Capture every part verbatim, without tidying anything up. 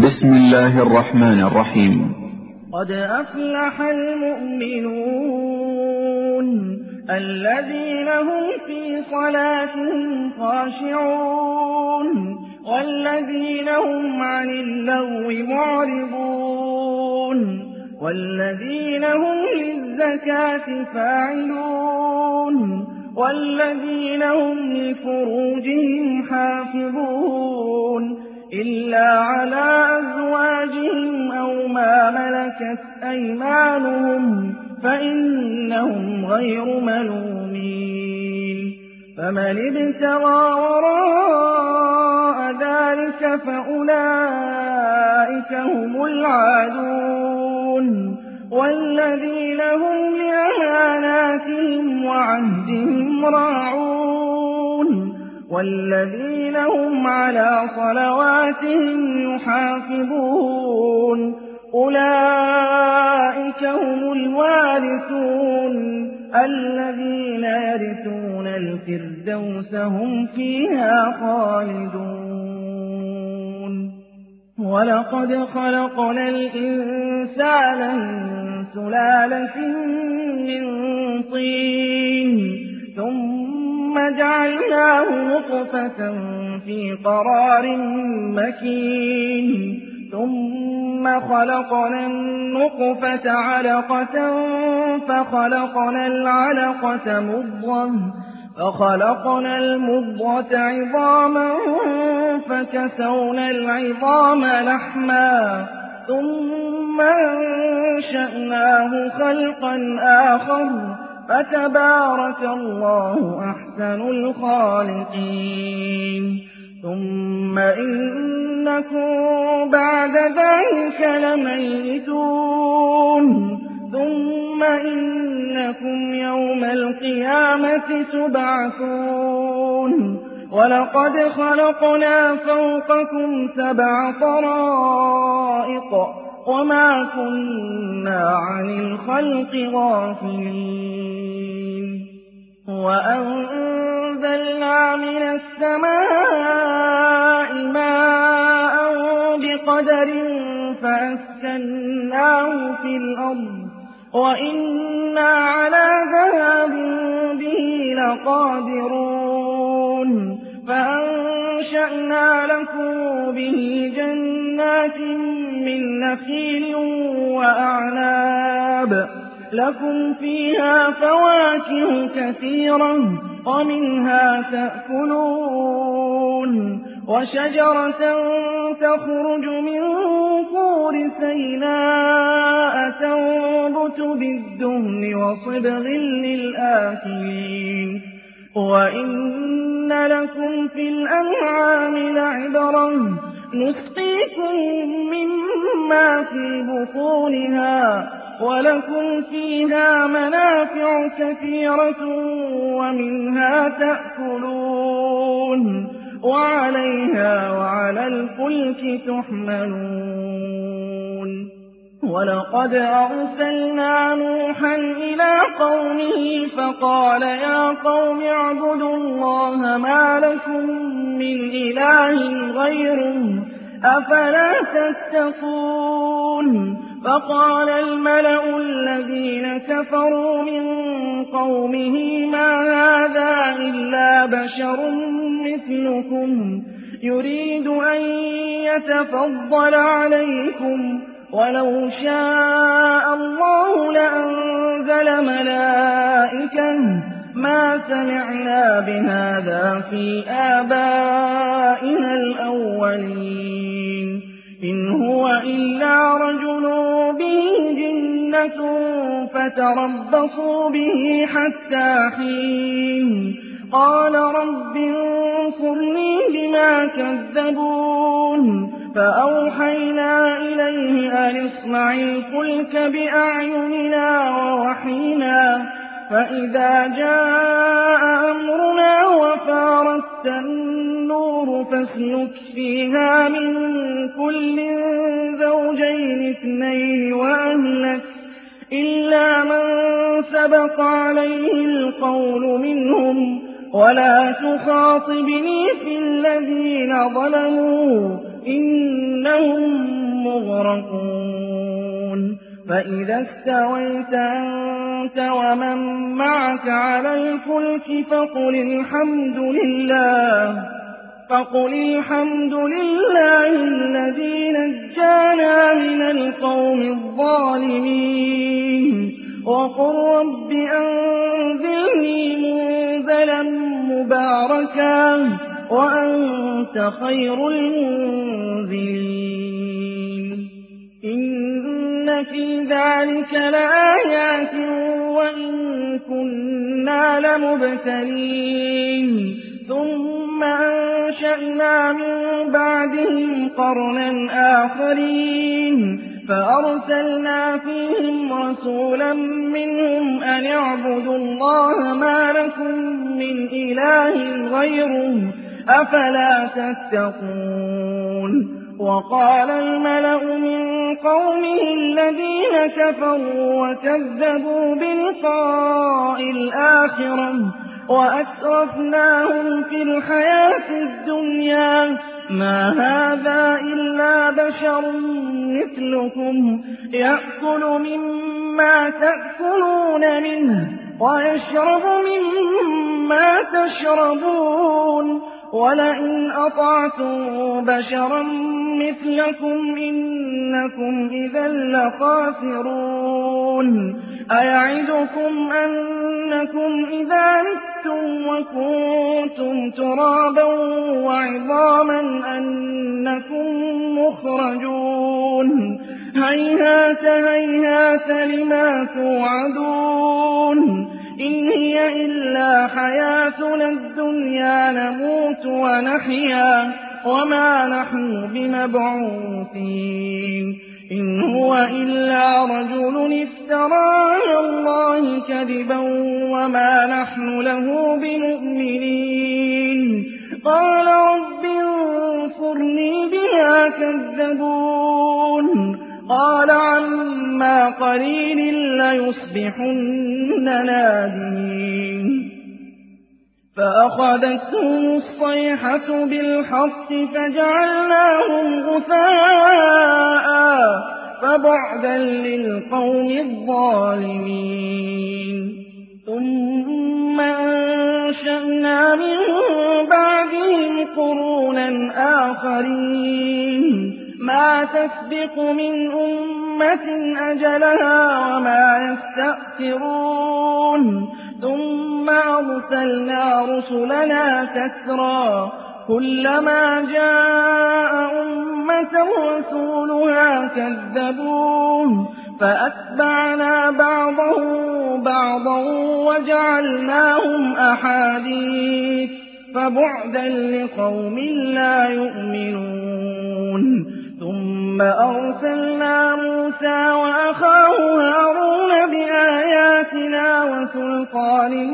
بسم الله الرحمن الرحيم. قد أفلح المؤمنون الذين هم في صلاتهم خاشعون والذين هم عن اللغو معرضون والذين هم للزكاة فاعلون والذين هم لفروجهم حافظون إلا على أزواجهم أو ما ملكت أيمانهم فإنهم غير ملومين. فمن ابتغى وراء ذلك فأولئك هم العادون والذين هم لأماناتهم وعهدهم راعون والذين هم على صلواتهم يحافظون أولئك هم الوارثون الذين يرثون الفردوس هم فيها خالدون. ولقد خلقنا الإنسان من سلالة من طين ثم جعلناه نطفة في قرار مكين ثم خلقنا النطفة علقة فخلقنا العلقة مضغة فخلقنا المضغة عظاما فكسونا العظام لحما ثم أنشأناه خلقا آخر فتبارك الله أحسن الخالقين. ثم إنكم بعد ذلك لميتون ثم إنكم يوم القيامة تبعثون. ولقد خلقنا فوقكم سبع طرائق وما كنا عن الخلق غافلين. وأنزلنا من السماء ماء بقدر فأسكناه في الأرض وإنا على ذهاب به لقادرون. فأنشأنا لكم به جنات من نخيل وأعناب لكم فيها فواكه كثيرة ومنها تأكلون وشجرة تخرج من طور سيناء تنبت بالدهن وصبغ للآكلين. وإن لكم في الأنعام لعبرة نسقيكم مما في بطونها ولكم فيها منافع كثيرة ومنها تأكلون وعليها وعلى الفلك تحملون. ولقد أرسلنا نوحا إلى قومه فقال يا قوم اعبدوا الله ما لكم من إله غيره أفلا تتقون. فقال الملأ الذين كفروا من قومه ما هذا إلا بشر مثلكم يريد أن يتفضل عليكم ولو شاء الله لأنزل ملائكة ما سمعنا بهذا في آبائنا الأولين إن هو إلا رجل به جنة فتربصوا به حتى حين. قال رب انصرني بما كذبون. فأوحينا إليه أن اصنع الفلك بأعيننا ووحينا فإذا جاء أمرنا وفارت النور فاسلك فيها من كل زوجين اثنين وأهلك إلا من سبق عليه القول منهم ولا تخاطبني في الذين ظلموا إنهم يغرقون فإذا استويت أنت ومن معك على الفلك فقل الحمد لله فقل الحمد لله الذي نجانا من القوم الظالمين وقل رب أنزلني منزلا مباركا وأنت خير المنزلين إن في ذلك لآيات وإن كنا لمبتلين ثم أنشأنا من بعدهم قرنا آخرين فأرسلنا فيهم رسولا منهم أن اعبدوا الله ما لكم من إله غيره أفلا تتقون وقال الملأ من قومه الذين كفروا وكذبوا بلقاء الآخرة وأترفناهم في الحياة الدنيا ما هذا إلا بشر مثلكم يأكل مما تأكلون منه ويشرب مما تشربون ولئن أطعتم بشرا مثلكم إنكم إذا لخاسرون أيعدكم أنكم إذا متم وكنتم ترابا وعظاما أنكم مخرجون هيهات هيهات لما توعدون إن هي إلا حياتنا الدنيا نموت ونحيا وما نحن بمبعوثين إن هو إلا رجل افترى على الله كذبا وما نحن له بمؤمنين قال رب انصرني بما كذبون قال عما قليل ليصبحن نادمين فأخذتهم الصيحة بالحق فجعلناهم غثاء فبعدا للقوم الظالمين ثم أنشأنا من بعدهم قرونا آخرين ما تسبق من أمة أجلها وما يستأخرون ثم أرسلنا رسلنا تترى كلما جاء أمة رسولها كذبوه فأتبعنا بعضهم بعضا وجعلناهم أحاديث فبعدا لقوم لا يؤمنون ثم أرسلنا موسى وأخاه هارون بآياتنا وسلطان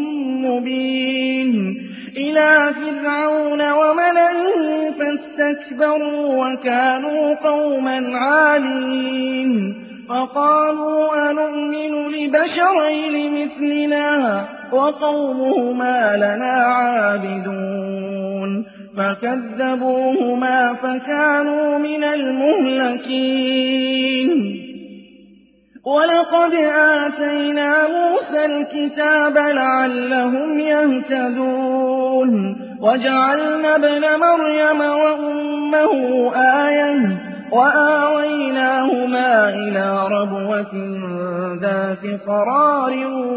مبين إلى فرعون وملئه فاستكبروا وكانوا قوما عالين فقالوا أنؤمن لبشرين مثلنا وقومهما لنا عابدون فكذبوهما فكانوا من المهلكين ولقد آتينا موسى الكتاب لعلهم يهتدون وجعلنا ابن مريم وأمه آية وآويناهما إلى ربوة ذات قرار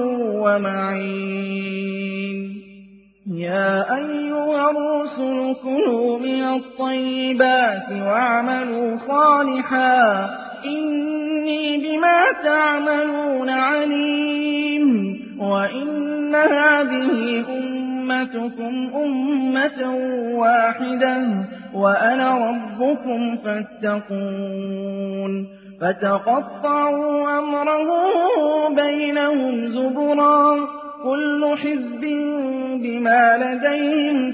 ومعين يا أيها الرسل كلوا من الطيبات واعملوا صالحا إني بما تعملون عليم وإن هذه أمتكم أمة واحدة وأنا ربكم فاتقون فتقطعوا أمرهم بينهم زبرا كل حزب بما لديهم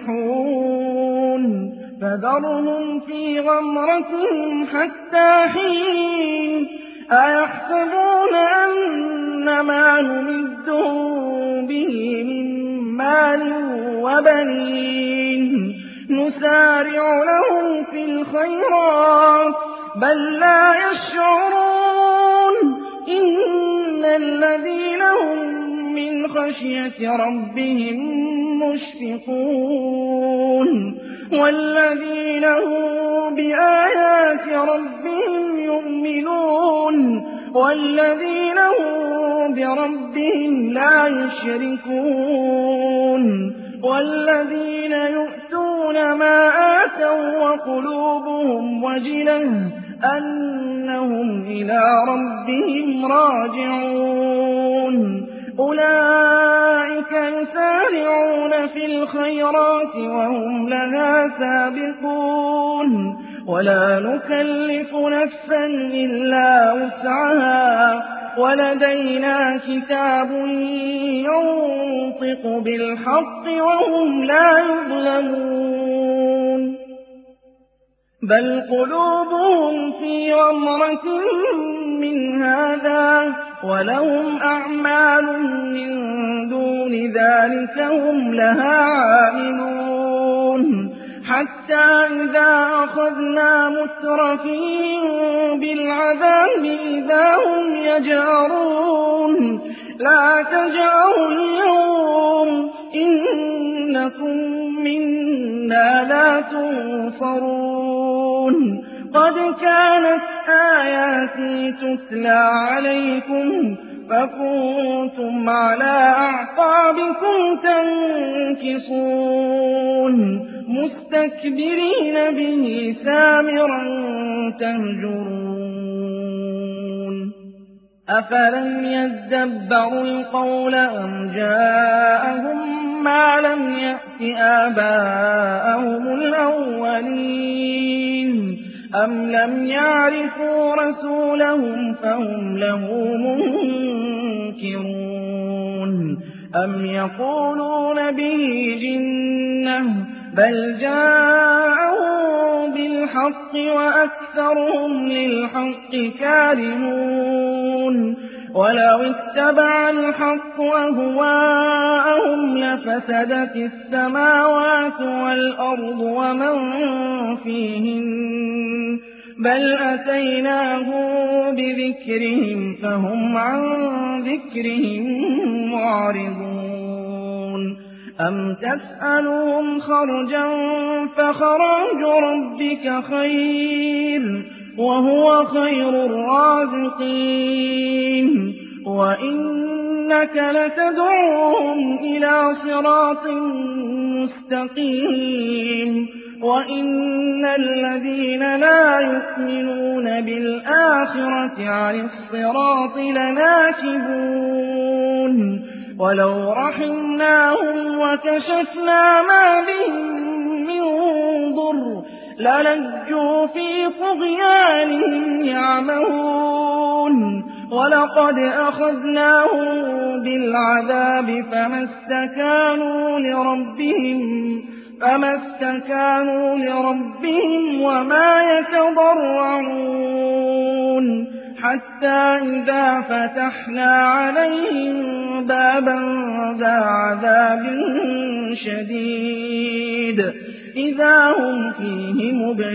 فرحون فذرهم في غمرتهم حتى حين أيحسبون أن ما نمدهم به من مال وبنين نسارع لهم في الخيرات بل لا يشعرون إن الذين هم من خشية ربهم مشفقون والذين هم بآيات ربهم يؤمنون والذين هم بربهم لا يشركون والذين يؤتون ما آتوا وقلوبهم وجلة أنهم إلى ربهم راجعون أولئك يسارعون في الخيرات وهم لها سابقون ولا نكلف نفسا إلا وسعها ولدينا كتاب ينطق بالحق وهم لا يظلمون بل قلوبهم في غمرة من هذا ولهم أعمال من دون ذلك هم لها عاملون حتى إذا أخذنا مترفين بالعذاب إذا هم يجأرون لا تجأروا اليوم إنكم منا لا تنصرون قد كانت آياتي تتلى عليكم فكنتم على أعقابكم تنكصون مستكبرين به سامرا تهجرون أفلم يدبروا القول أم جاءهم ما لم يأت آباءهم الأولين أم لم يعرفوا رسولهم فهم له منكرون أم يقولون به جنة بل جاءهم بالحق وأكثرهم للحق كارهون ولو اتبع الحق أهواءهم لفسدت السماوات والأرض ومن فيهن بل أتيناهم بذكرهم فهم عن ذكرهم معرضون أم تسألهم خرجا فخراج ربك خير وهو خير الرازقين وإنك لتدعوهم إلى صراط مستقيم وإن الذين لا يؤمنون بالآخرة عن الصراط لناكبون ولو رحمناهم وكشفنا ما بهم من ضر للجوا في طغيانهم يعمهون ولقد أخذناهم بالعذاب فما استكانوا لربهم فما استكانوا لربهم وما يتضرعون حتى إذا فتحنا عليهم بابا ذا عذاب شديد إذا هم فيه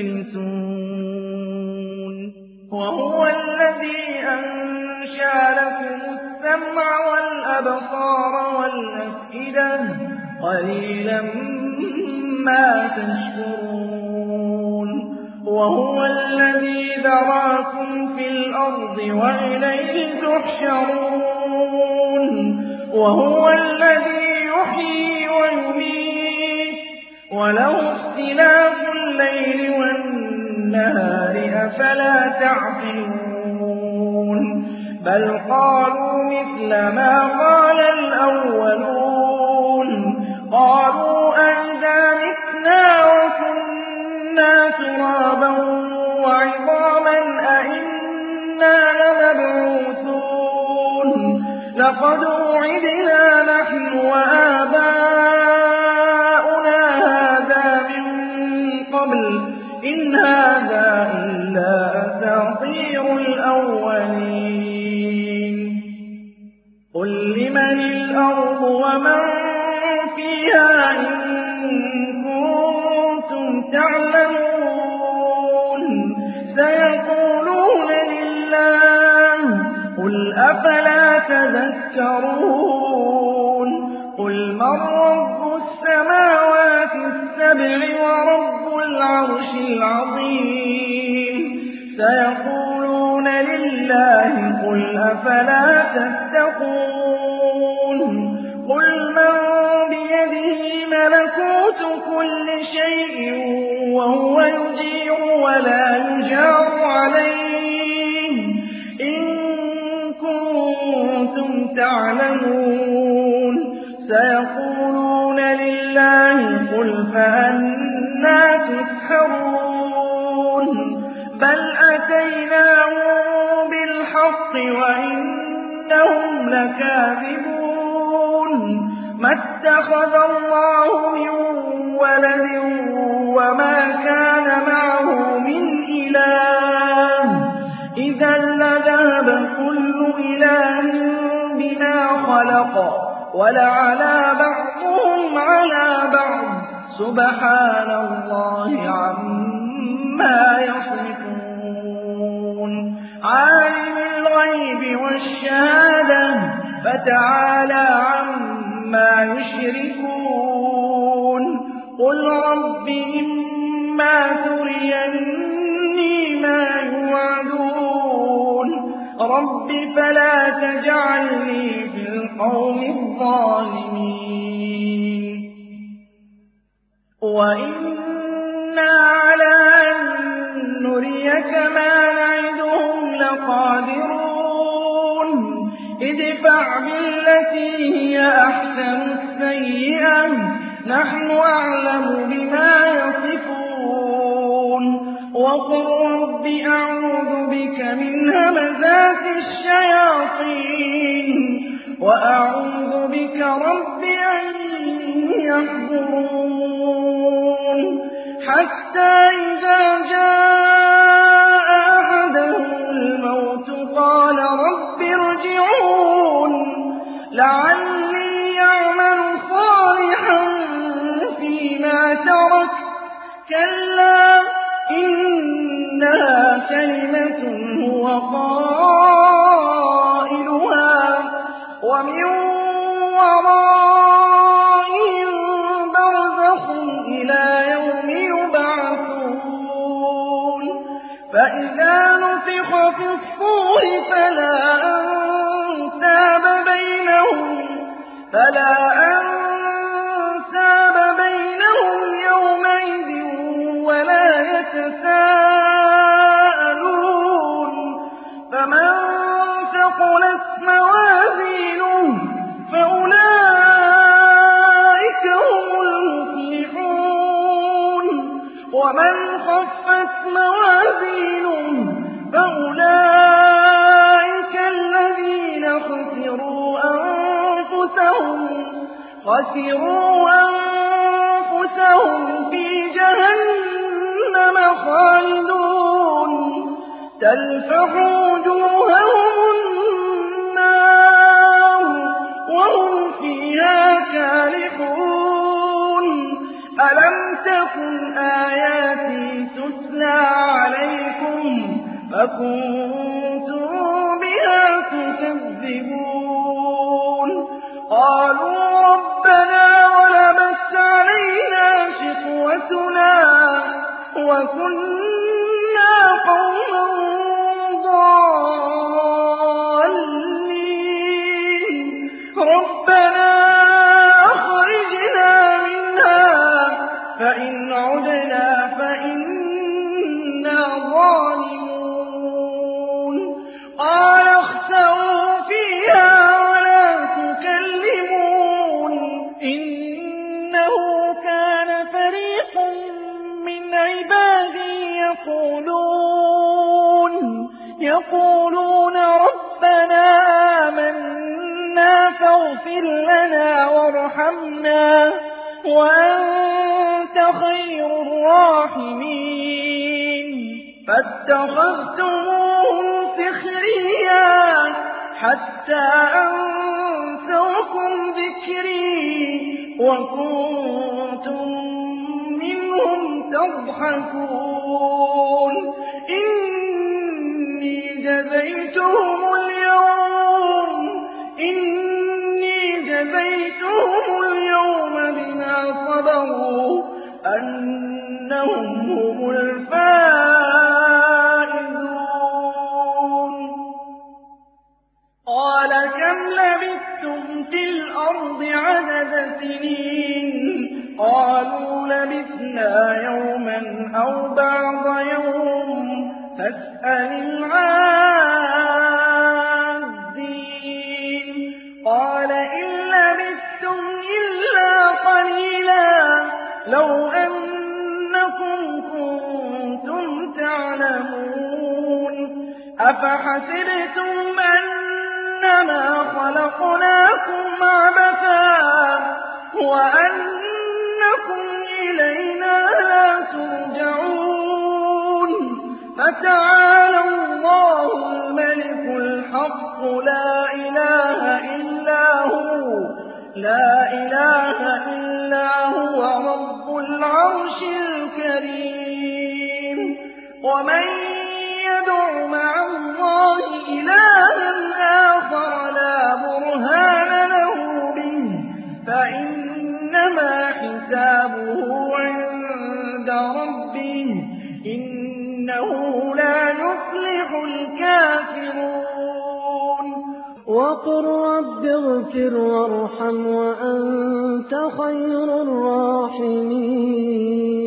مبلسون وهو الذي أنشأ لكم السمع والأبصار والأفئدة قليلا ما تشكرون وهو الذي ذراكم في الأرض وإليه تحشرون وهو الذي يحيي ويميت وله اختلاف الليل والنهار أفلا تعقلون بل قالوا مثل ما قال الأولون قالوا أئذا متنا وكنا ترابا وعظاما أئنا لمبعوثون لقد وعدنا نحن وآباؤنا هذا من قبل إن هذا إلا أساطير الأولين قل لمن الأرض ومن فيها إن كنتم تعلمون سيقولون قل أفلا تذكرون قل من رب السماوات السبع ورب العرش العظيم سيقولون لله قل أفلا تتقون قل من بيده ملكوت كل شيء وهو يجير ولا يجار عليه إن كنتم تعلمون سيقولون لله قل فأنى تسحرون بل أتيناهم بالحق وإنهم لكاذبون ما اتخذ الله من ولد وما كان معه من إله إذا لذهب كل إله بما خلق ولعلى بعضهم على بعض سبحان الله عما يصفون عالم الغيب والشهادة فتعالى عما يشركون قل رب إما تريني ما يوعدون رب فلا تجعلني في القوم الظالمين وإنا على أن نريك ما نعدهم لقادرون ادفع بالتي هي أحسن السيئة نحن أعلم بما يصفون وقل رب أعوذ بك من همزات الشياطين وأعوذ بك رب أن يحضرون حتى إذا جاء أحدهم الموت قال رب ارجعون لعلي يعمل صالحا فيما ترك كلا إنها كلمة هو قائلها ومن ورائهم برزخ إلى يوم يبعثون فإذا نفخ في الصور فلا أنساب بينهم فلا أنساب بينهم يومئذ ولا يتساءلون فمن ثقلت موازينه فأولئك هم المفلحون ومن خفت موازينه فأولئك الذين خسروا أنفسهم خسروا أنفسهم في جهنم خالدون تلفح وجوههم النار وهم فيها كالحون ألم تكن آياتي تتلى عليكم فكنتم بها تكذبون قالوا ربنا غلبت علينا شقوتنا وكنا قوما ضالين ربنا أخرجنا منها فإن عدنا فإنا ظالمون قال اخسئوا فيها ولا تكلمون إنه كان فريق من عبادي يقولون يقولون ربنا آمنا فاغفر لنا وارحمنا وأنت خير الراحمين فاتخذتموهم سخريا حتى أنسوكم ذكري وكنتم منهم تضحكون إني جزيتهم اليوم جَزَيْتُهُمُ الْيَوْمَ بِمَا صَبَرُوا أَنَّهُمْ هُمُ الْفَائِزُونَ قَالَ كَمْ لَبِثْتُمْ فِي الْأَرْضِ عَدَدَ سِنِينَ قَالُوا لَبِثْنَا يَوْمًا أَوْ بَعْضَ يَوْمٍ فَاسْأَلِ الْعَادِّينَ قَالَ إِن لَّبِثْتُمْ إِلَّا قَلِيلًا لَّوْ أَنَّكُمْ كُنتُمْ تَعْلَمُونَ أَفَحَسِبْتُمْ أَنَّمَا خَلَقْنَاكُمْ عَبَثًا وَأَنَّكُمْ إِلَيْنَا لَا تُرْجَعُونَ فَتَعَالَى اللَّهُ الْمَلِكُ الْحَقُّ لَا إِلَٰهَ إِلَّا هُوَ لَا إِلَٰهَ إِلَّا هُوَ رَبُّ الْعَرْشِ الْكَرِيمِ وَمَن يَدْعُ مَعَ اللَّهِ إِلَٰهًا آخَرَ لَا بُرْهَانَ لَهُ بِهِ فَإِنَّمَا حِسَابُهُ عِندَ رَبِّهِ ۚ إِنَّهُ لَا يُفْلِحُ الْكَافِرُونَ وَقُل رَّبِّ اغْفِرْ وَارْحَمْ وَأَنتَ خَيْرُ الرَّاحِمِينَ